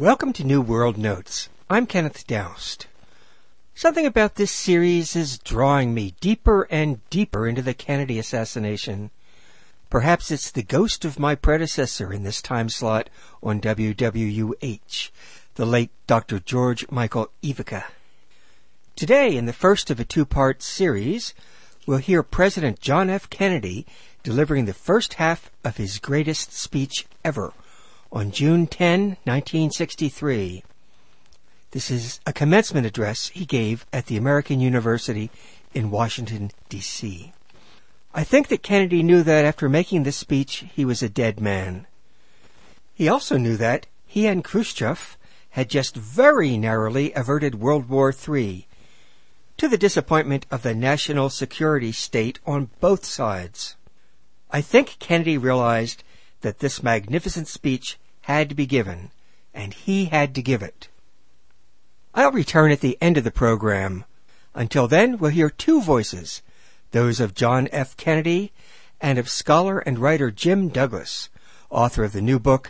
Welcome to New World Notes. I'm Kenneth Doust. Something about this series is drawing me deeper and deeper into the Kennedy assassination. Perhaps it's the ghost of my predecessor in this time slot on WWUH, the late Dr. George Michael Ivica. Today, in the first of a two-part series, we'll hear President John F. Kennedy delivering the first half of his greatest speech ever on June 10, 1963. This is a commencement address he gave at the American University in Washington, D.C. I think that Kennedy knew that after making this speech, he was a dead man. He also knew that he and Khrushchev had just very narrowly averted World War III, to the disappointment of the national security state on both sides. I think Kennedy realized that this magnificent speech had to be given, and he had to give it. I'll return at the end of the program. Until then, we'll hear two voices, those of John F. Kennedy and of scholar and writer Jim Douglas, author of the new book,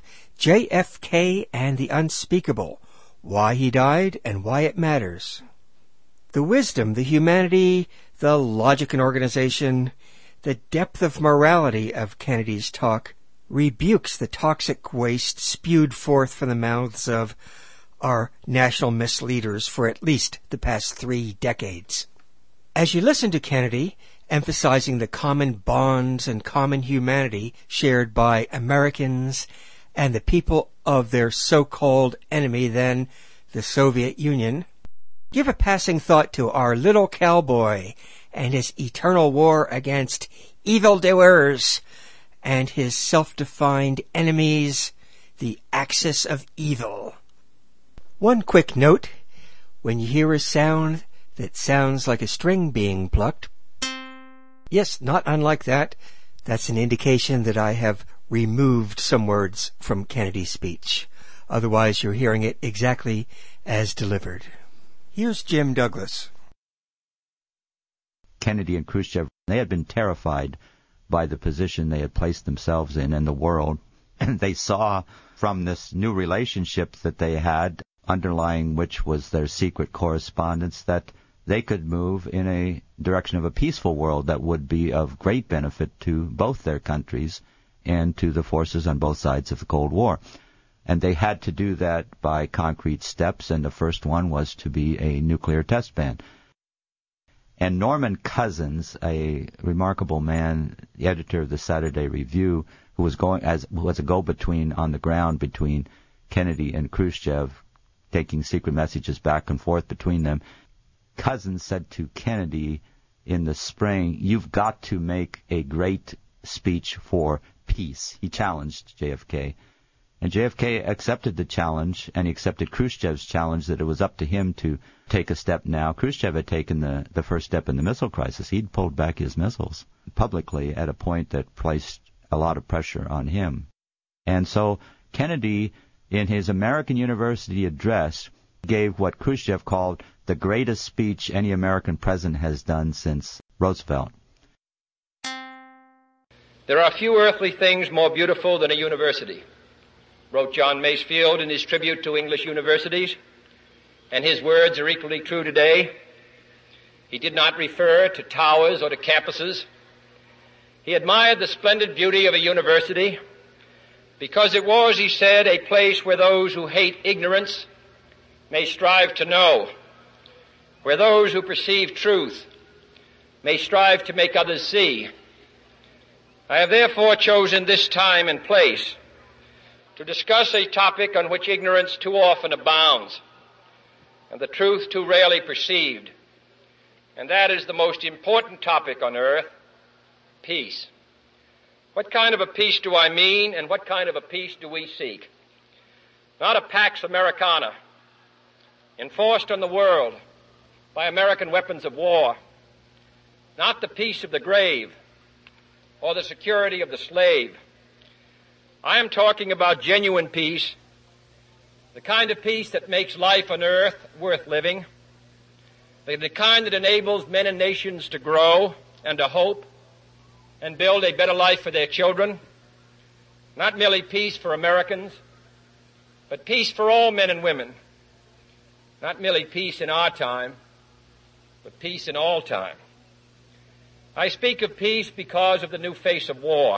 JFK and the Unspeakable, Why He Died and Why It Matters. The wisdom, the humanity, the logic and organization, the depth of morality of Kennedy's talk rebukes the toxic waste spewed forth from the mouths of our national misleaders for at least the past 3 decades. As you listen to Kennedy, emphasizing the common bonds and common humanity shared by Americans and the people of their so-called enemy then, the Soviet Union, give a passing thought to our little cowboy and his eternal war against evildoers and his self-defined enemies, the axis of evil. One quick note, when you hear a sound that sounds like a string being plucked, yes, not unlike that, that's an indication that I have removed some words from Kennedy's speech. Otherwise, you're hearing it exactly as delivered. Here's Jim Douglas. Kennedy and Khrushchev, they had been terrified by the position they had placed themselves in the world. And they saw from this new relationship that they had, underlying which was their secret correspondence, that they could move in a direction of a peaceful world that would be of great benefit to both their countries and to the forces on both sides of the Cold War. And they had to do that by concrete steps, and the first one was to be a nuclear test ban. And Norman Cousins, a remarkable man, the editor of the Saturday Review, who was a go-between on the ground between Kennedy and Khrushchev, taking secret messages back and forth between them, Cousins said to Kennedy in the spring, "You've got to make a great speech for peace." He challenged JFK. And JFK accepted the challenge, and he accepted Khrushchev's challenge that it was up to him to take a step now. Khrushchev had taken the first step in the missile crisis. He'd pulled back his missiles publicly at a point that placed a lot of pressure on him. And so Kennedy, in his American University address, gave what Khrushchev called the greatest speech any American president has done since Roosevelt. There are few earthly things more beautiful than a university, wrote John Masefield in his tribute to English universities, and his words are equally true today. He did not refer to towers or to campuses. He admired the splendid beauty of a university because it was, he said, a place where those who hate ignorance may strive to know, where those who perceive truth may strive to make others see. I have therefore chosen this time and place to discuss a topic on which ignorance too often abounds and the truth too rarely perceived, and that is the most important topic on earth, peace. What kind of a peace do I mean, and what kind of a peace do we seek? Not a Pax Americana enforced on the world by American weapons of war, not the peace of the grave or the security of the slave. I am talking about genuine peace, the kind of peace that makes life on earth worth living, the kind that enables men and nations to grow and to hope and build a better life for their children, not merely peace for Americans, but peace for all men and women. Not merely peace in our time, but peace in all time. I speak of peace because of the new face of war.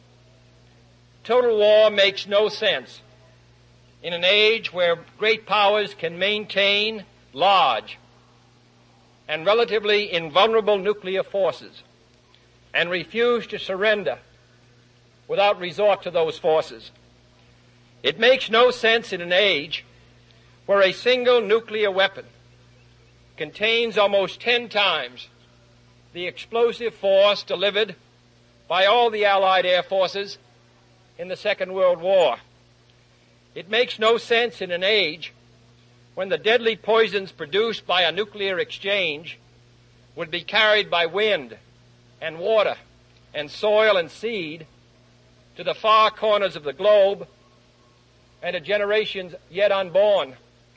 Total war makes no sense in an age where great powers can maintain large and relatively invulnerable nuclear forces and refuse to surrender without resort to those forces. It makes no sense in an age where a single nuclear weapon contains almost 10 times the explosive force delivered by all the Allied air forces in the Second World War. It makes no sense in an age when the deadly poisons produced by a nuclear exchange would be carried by wind and water and soil and seed to the far corners of the globe and to generations yet unborn.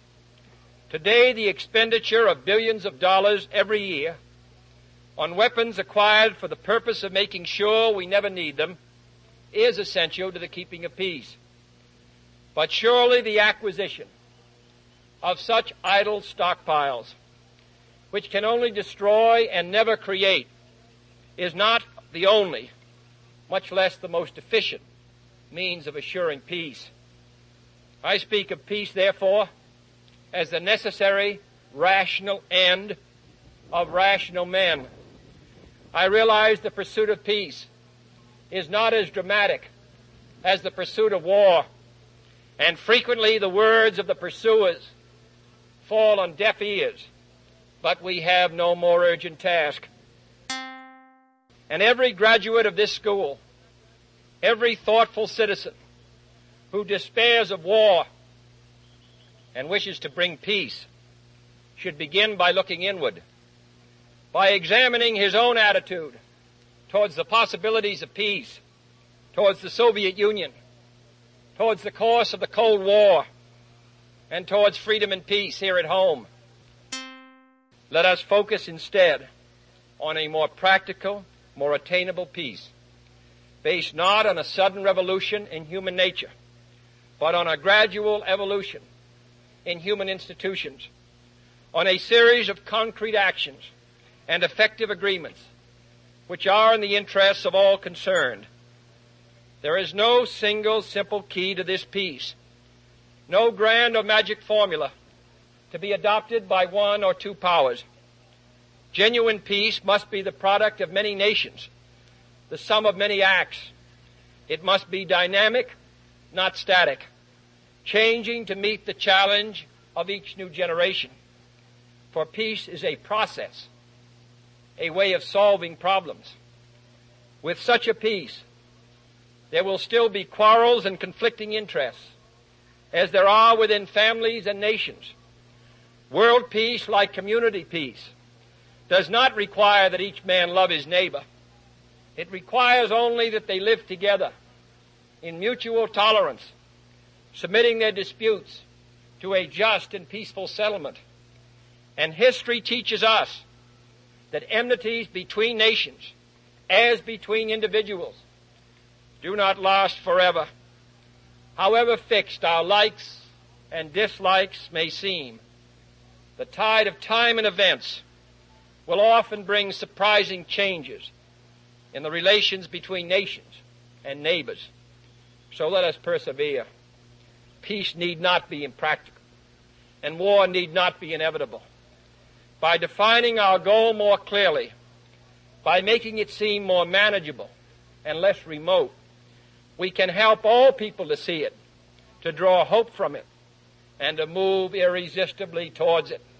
Today, the expenditure of billions of dollars every year on weapons acquired for the purpose of making sure we never need them is essential to the keeping of peace. But surely the acquisition of such idle stockpiles, which can only destroy and never create, is not the only, much less the most efficient, means of assuring peace. I speak of peace, therefore, as the necessary, rational end of rational men. I realize the pursuit of peace is not as dramatic as the pursuit of war, and frequently the words of the pursuers fall on deaf ears, but we have no more urgent task. And every graduate of this school, every thoughtful citizen who despairs of war and wishes to bring peace should begin by looking inward, by examining his own attitude towards the possibilities of peace, towards the Soviet Union, towards the course of the Cold War, and towards freedom and peace here at home. Let us focus instead on a more practical, more attainable peace, based not on a sudden revolution in human nature, but on a gradual evolution in human institutions, on a series of concrete actions and effective agreements which are in the interests of all concerned. There is no single simple key to this peace, no grand or magic formula to be adopted by one or two powers. Genuine peace must be the product of many nations, the sum of many acts. It must be dynamic, not static, changing to meet the challenge of each new generation. For peace is a process, a way of solving problems. With such a peace, there will still be quarrels and conflicting interests, as there are within families and nations. World peace, like community peace, does not require that each man love his neighbor. It requires only that they live together in mutual tolerance, submitting their disputes to a just and peaceful settlement. And history teaches us that enmities between nations, as between individuals, do not last forever. However fixed our likes and dislikes may seem, the tide of time and events will often bring surprising changes in the relations between nations and neighbors. So let us persevere. Peace need not be impractical, and war need not be inevitable. By defining our goal more clearly, by making it seem more manageable and less remote, we can help all people to see it, to draw hope from it, and to move irresistibly towards it.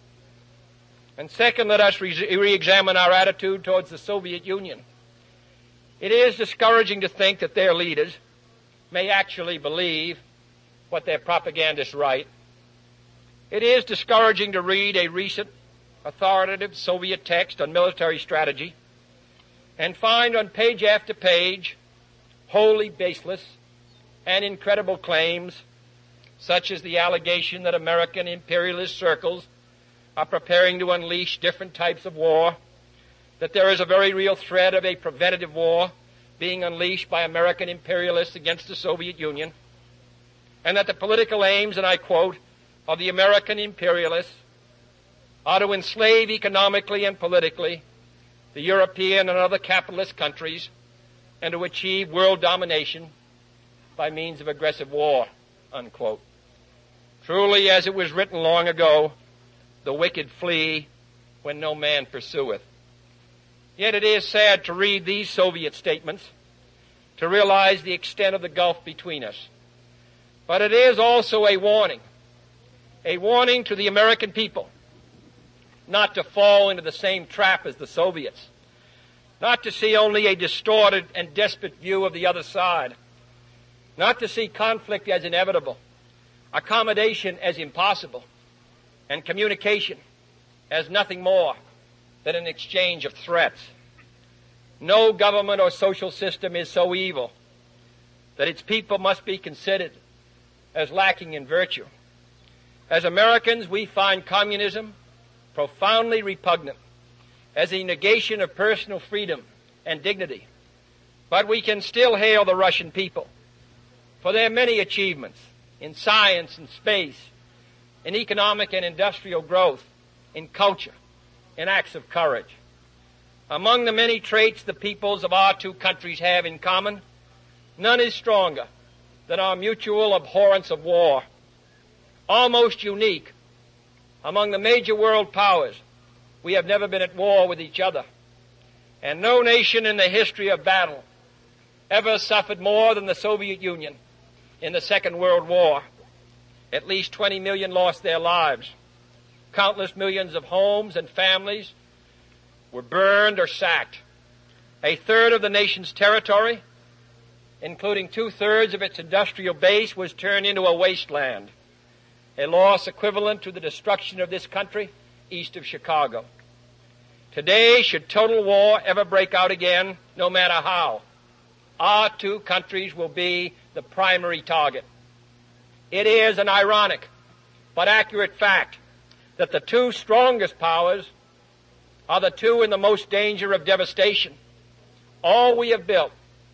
And second, let us re-examine our attitude towards the Soviet Union. It is discouraging to think that their leaders may actually believe what their propagandists write. It is discouraging to read a recent authoritative Soviet text on military strategy and find on page after page wholly baseless and incredible claims, such as the allegation that American imperialist circles are preparing to unleash different types of war, that there is a very real threat of a preventative war being unleashed by American imperialists against the Soviet Union. and that the political aims, and I quote, of the American imperialists are to enslave economically and politically the European and other capitalist countries and to achieve world domination by means of aggressive war, unquote. Truly, as it was written long ago, the wicked flee when no man pursueth. Yet it is sad to read these Soviet statements, to realize the extent of the gulf between us. But it is also a warning to the American people not to fall into the same trap as the Soviets, not to see only a distorted and desperate view of the other side, not to see conflict as inevitable, accommodation as impossible, and communication as nothing more than an exchange of threats. No government or social system is so evil that its people must be considered as lacking in virtue. As Americans, we find communism profoundly repugnant as a negation of personal freedom and dignity. But we can still hail the Russian people for their many achievements in science and space, in economic and industrial growth, in culture, in acts of courage. Among the many traits the peoples of our two countries have in common, none is stronger than our mutual abhorrence of war. Almost unique among the major world powers, we have never been at war with each other. And no nation in the history of battle ever suffered more than the Soviet Union in the Second World War. At least 20 million lost their lives. Countless millions of homes and families were burned or sacked. A third of the nation's territory, including 2/3 of its industrial base, was turned into a wasteland, a loss equivalent to the destruction of this country east of Chicago. Today, should total war ever break out again, no matter how, our two countries will be the primary target. It is an ironic but accurate fact that the two strongest powers are the two in the most danger of devastation. All we have built,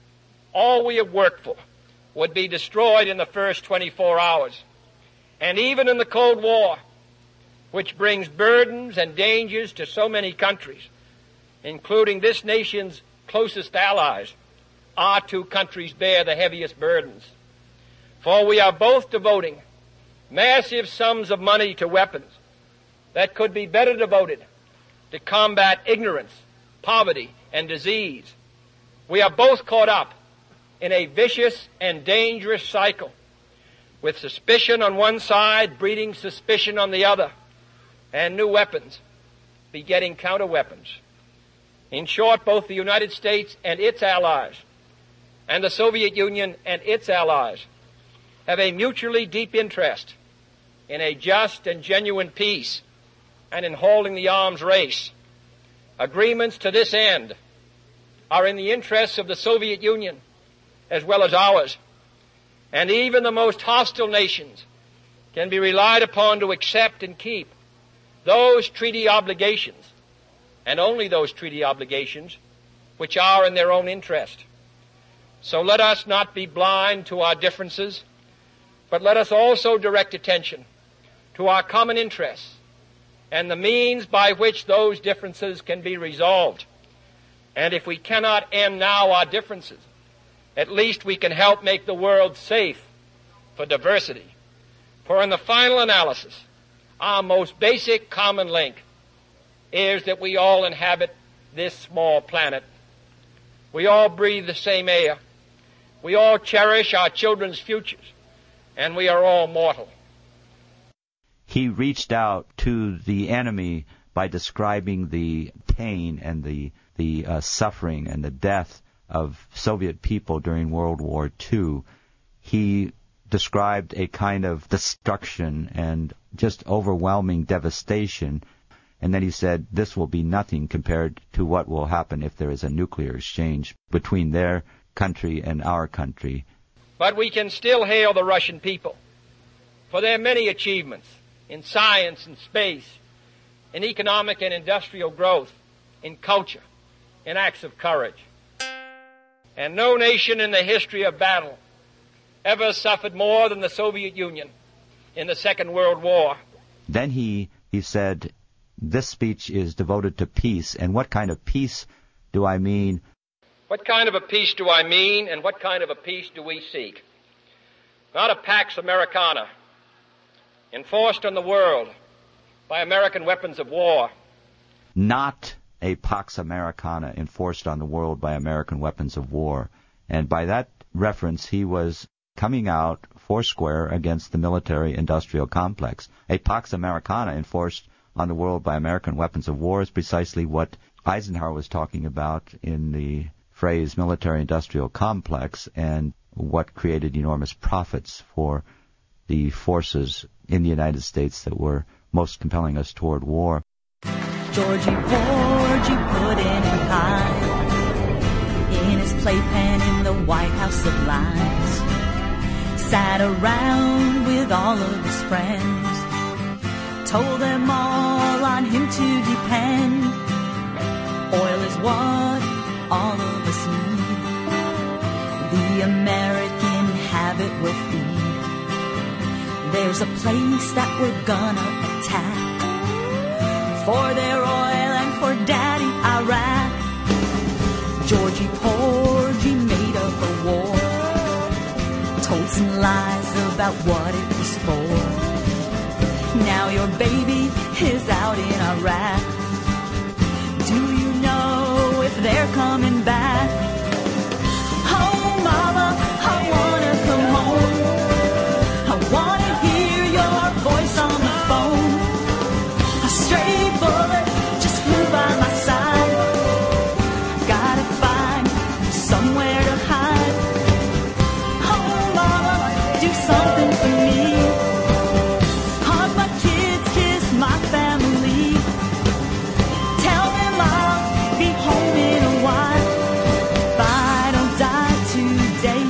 all we have worked for, would be destroyed in the first 24 hours. And even in the Cold War, which brings burdens and dangers to so many countries, including this nation's closest allies, our two countries bear the heaviest burdens. For we are both devoting massive sums of money to weapons that could be better devoted to combat ignorance, poverty, and disease. We are both caught up in a vicious and dangerous cycle, with suspicion on one side breeding suspicion on the other, and new weapons begetting counter-weapons. In short, both the United States and its allies, and the Soviet Union and its allies, have a mutually deep interest in a just and genuine peace and in holding the arms race. Agreements to this end are in the interests of the Soviet Union as well as ours, and even the most hostile nations can be relied upon to accept and keep those treaty obligations, and only those treaty obligations, which are in their own interest. So let us not be blind to our differences, but let us also direct attention to our common interests and the means by which those differences can be resolved. And if we cannot end now our differences, at least we can help make the world safe for diversity. For in the final analysis, our most basic common link is that we all inhabit this small planet. We all breathe the same air. We all cherish our children's futures, and we are all mortal. He reached out to the enemy by describing the pain and the suffering and the death of Soviet people during World War II. He described a kind of destruction and just overwhelming devastation. And then he said, this will be nothing compared to what will happen if there is a nuclear exchange between their country and our country. But we can still hail the Russian people for their many achievements in science and space, in economic and industrial growth, in culture, in acts of courage. And no nation in the history of battle ever suffered more than the Soviet Union in the Second World War. Then he said, this speech is devoted to peace. And what kind of peace do I mean? What kind of a peace do I mean, and what kind of a peace do we seek? Not a Pax Americana enforced on the world by American weapons of war. Not a Pax Americana enforced on the world by American weapons of war. And by that reference, he was coming out foursquare against the military-industrial complex. A Pax Americana enforced on the world by American weapons of war is precisely what Eisenhower was talking about in the phrase military-industrial complex, and what created enormous profits for the forces in the United States that were most compelling us toward war. Georgie Porgy put in and hide in his playpen in the White House of Lies. Sat around with all of his friends, told them all on him to depend. Oil is what all of us need. The American habit will feed. There's a place that we're gonna attack for their oil and for Daddy Iraq. Georgie Porgy made up a war, told some lies about what it was for. Now your baby is out in Iraq. Do you know if they're coming back? Oh, Mama, I wanna come home. I wanna hear your voice on the phone. A stray bullet just flew by my side. Gotta find somewhere to hide. Oh, Mama, do something for me. Hug my kids, kiss my family. Tell them I'll be home in a while if I don't die today.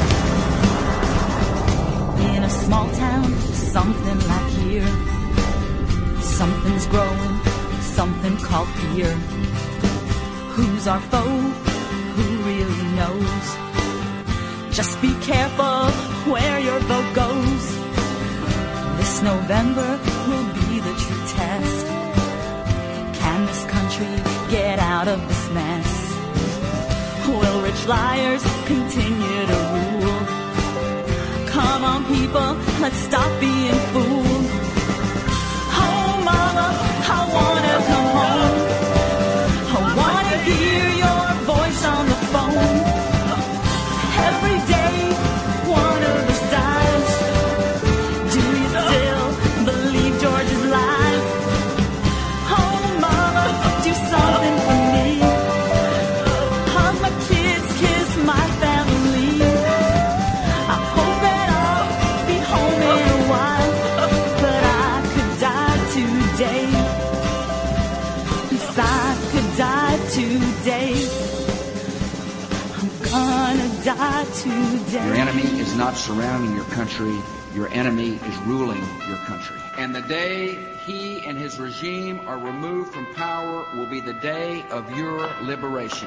In a small town, something like here, something's growing, something called fear. Who's our foe? Who really knows? Just be careful where your vote goes. This November will be the true test. Can this country get out of this mess? Will rich liars continue to rule? Come on, people, let's stop being fooled. Oh, Mama, I wanna come home. I wanna hear your voice on the phone. Every day, one of us dies. Do you still believe George's lies? Oh, Mama, do something for me. Hug my kids, kiss my family. I hope that I'll be home in a while, but I could die today. Yes, I could die today. I'm gonna die today. Your enemy is not surrounding your country. Your enemy is ruling your country. And the day he and his regime are removed from power will be the day of your liberation.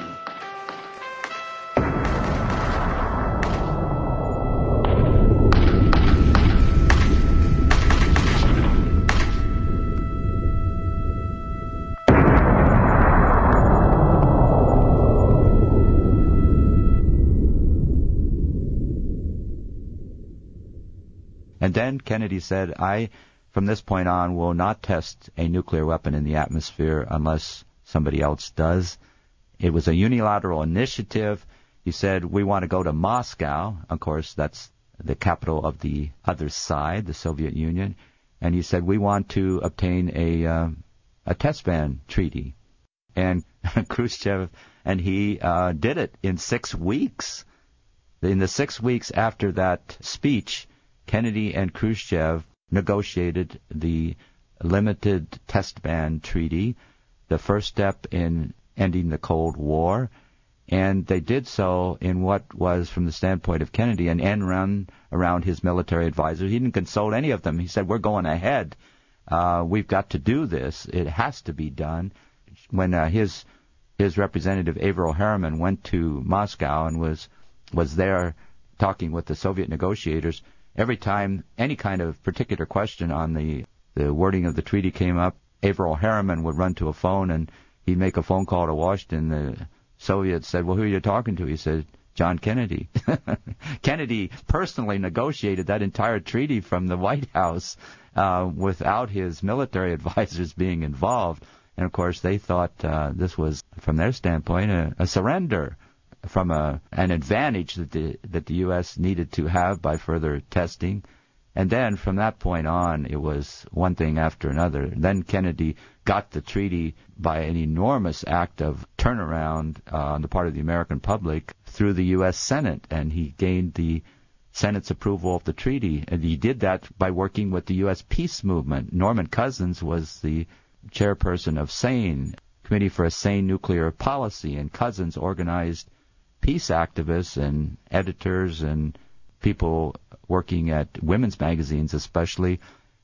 And then Kennedy said, I, from this point on, will not test a nuclear weapon in the atmosphere unless somebody else does. It was a unilateral initiative. He said, we want to go to Moscow. Of course, that's the capital of the other side, the Soviet Union. And he said, we want to obtain a test ban treaty. And Khrushchev and he did it in 6 weeks. In the 6 weeks after that speech, Kennedy and Khrushchev negotiated the limited test ban treaty, the first step in ending the Cold War, and they did so in what was, from the standpoint of Kennedy, an end run around his military advisors. He didn't consult any of them. He said, we're going ahead. We've got to do this. It has to be done. When his representative, Averell Harriman, went to Moscow and was there talking with the Soviet negotiators, every time any kind of particular question on the wording of the treaty came up, Averell Harriman would run to a phone and he'd make a phone call to Washington. The Soviets said, well, who are you talking to? He said, John Kennedy. Kennedy personally negotiated that entire treaty from the White House without his military advisors being involved. And, of course, they thought this was, from their standpoint, a surrender from an advantage that the U.S. needed to have by further testing. And then from that point on, it was one thing after another. Then Kennedy got the treaty by an enormous act of turnaround on the part of the American public through the U.S. Senate, and he gained the Senate's approval of the treaty. And he did that by working with the U.S. peace movement. Norman Cousins was the chairperson of SANE, Committee for a Sane Nuclear Policy, and Cousins organized peace activists and editors and people working at women's magazines especially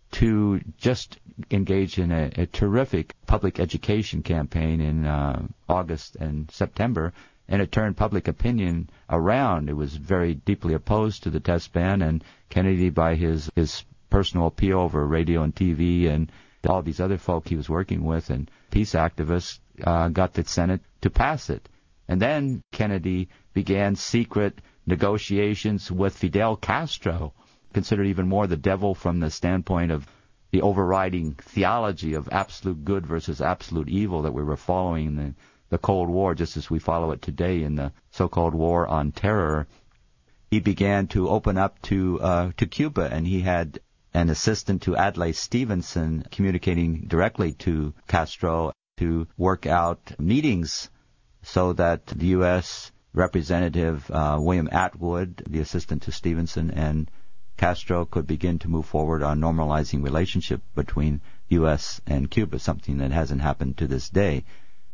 to just engage in a terrific public education campaign in August and September, and it turned public opinion around. It was very deeply opposed to the test ban, and Kennedy, by his personal appeal over radio and TV and all these other folk he was working with and peace activists, got the Senate to pass it. And then Kennedy began secret negotiations with Fidel Castro, considered even more the devil from the standpoint of the overriding theology of absolute good versus absolute evil that we were following in the Cold War, just as we follow it today in the so-called War on Terror. He began to open up to Cuba, and he had an assistant to Adlai Stevenson communicating directly to Castro to work out meetings so that the U.S. Representative William Atwood, the assistant to Stevenson, and Castro could begin to move forward on normalizing relationship between U.S. and Cuba, something that hasn't happened to this day.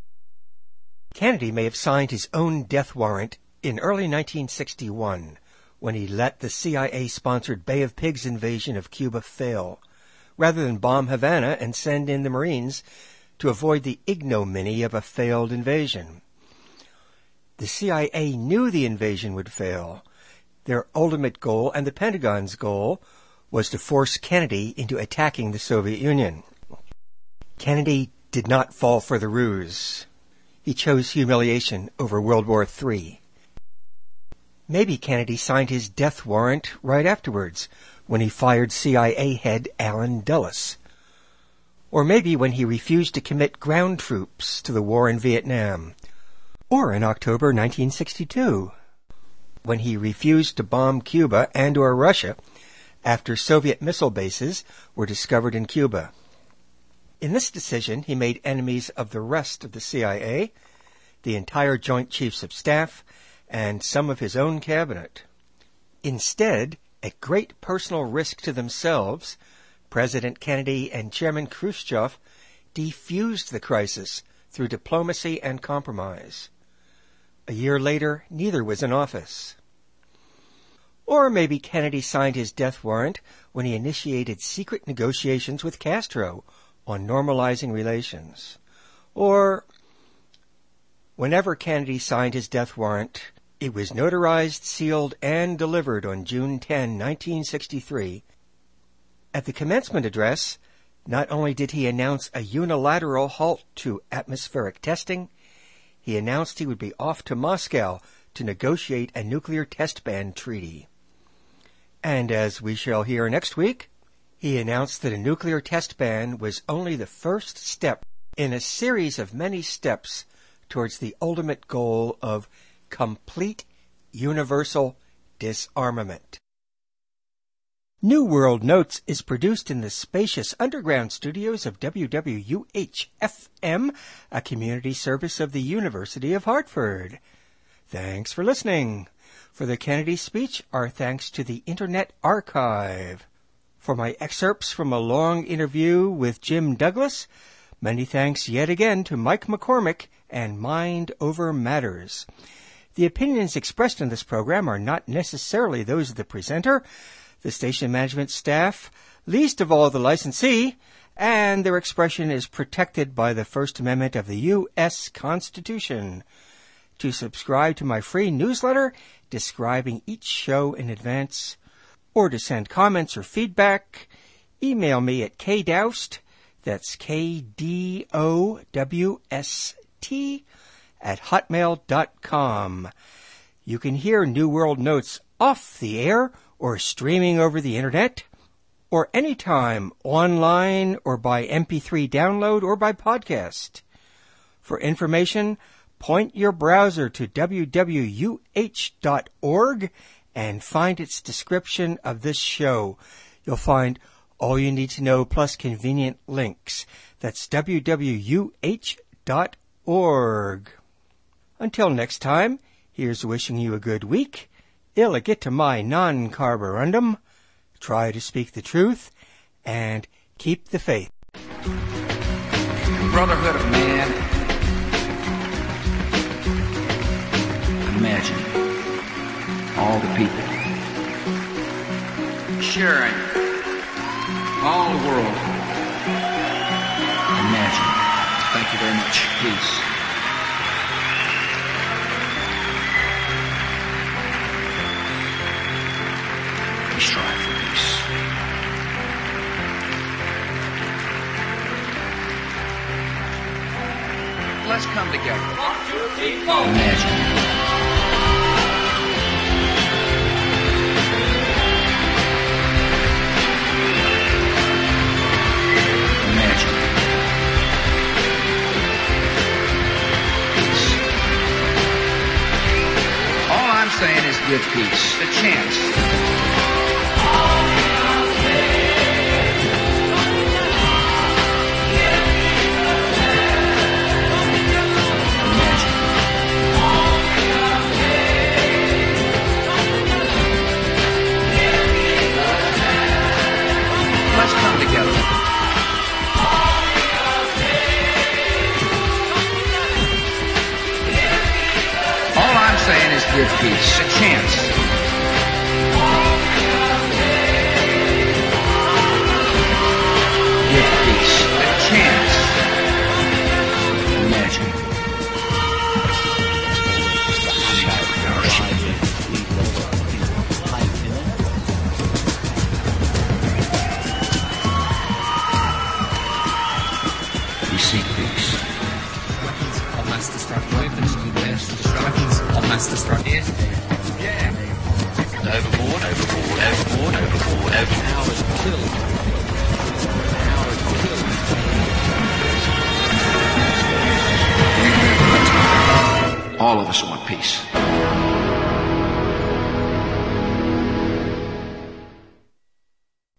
Kennedy may have signed his own death warrant in early 1961 when he let the CIA-sponsored Bay of Pigs invasion of Cuba fail, rather than bomb Havana and send in the Marines to avoid the ignominy of a failed invasion. The CIA knew the invasion would fail. Their ultimate goal, and the Pentagon's goal, was to force Kennedy into attacking the Soviet Union. Kennedy did not fall for the ruse. He chose humiliation over World War III. Maybe Kennedy signed his death warrant right afterwards, when he fired CIA head Allen Dulles. Or maybe when he refused to commit ground troops to the war in Vietnam. Or in October 1962, when he refused to bomb Cuba and or Russia after Soviet missile bases were discovered in Cuba. In this decision, he made enemies of the rest of the CIA, the entire Joint Chiefs of Staff, and some of his own cabinet. Instead, at great personal risk to themselves, President Kennedy and Chairman Khrushchev defused the crisis through diplomacy and compromise. A year later, neither was in office. Or maybe Kennedy signed his death warrant when he initiated secret negotiations with Castro on normalizing relations. Or whenever Kennedy signed his death warrant, it was notarized, sealed, and delivered on June 10, 1963. At the commencement address, not only did he announce a unilateral halt to atmospheric testing, he announced he would be off to Moscow to negotiate a nuclear test ban treaty. And as we shall hear next week, he announced that a nuclear test ban was only the first step in a series of many steps towards the ultimate goal of complete universal disarmament. New World Notes is produced in the spacious underground studios of WWUH-FM, a community service of the University of Hartford. Thanks for listening. For the Kennedy speech, our thanks to the Internet Archive. For my excerpts from a long interview with Jim Douglas, many thanks yet again to Mike McCormick and Mind Over Matters. The opinions expressed in this program are not necessarily those of the presenter, the station management staff, least of all the licensee, and their expression is protected by the First Amendment of the U.S. Constitution. to subscribe to my free newsletter describing each show in advance, or to send comments or feedback, email me at kdowst, that's KDOWST, at hotmail.com. You can hear New World Notes off the air or streaming over the internet, or anytime online or by MP3 download or by podcast. For information, point your browser to www.uh.org and find its description of this show. You'll find all you need to know plus convenient links. That's www.uh.org. Until next time, here's wishing you a good week. Illegitimai non carborundum. Try to speak the truth and keep the faith. The brotherhood of man. Imagine all the people sharing all the world. Imagine. Thank you very much. Peace. We strive for peace. Let's come together. 1, 2, 3, 4. Imagine. Saying is give peace a chance. Let's come together. All I'm saying is give peace a chance. Give peace a chance. Imagine. We seek peace. Of mass destruction. Weapons of mass destruction. Of mass destruction. Yes. Yeah. Overboard, overboard, overboard, overboard, overboard. Powers killed. Powers killed. All of us want peace.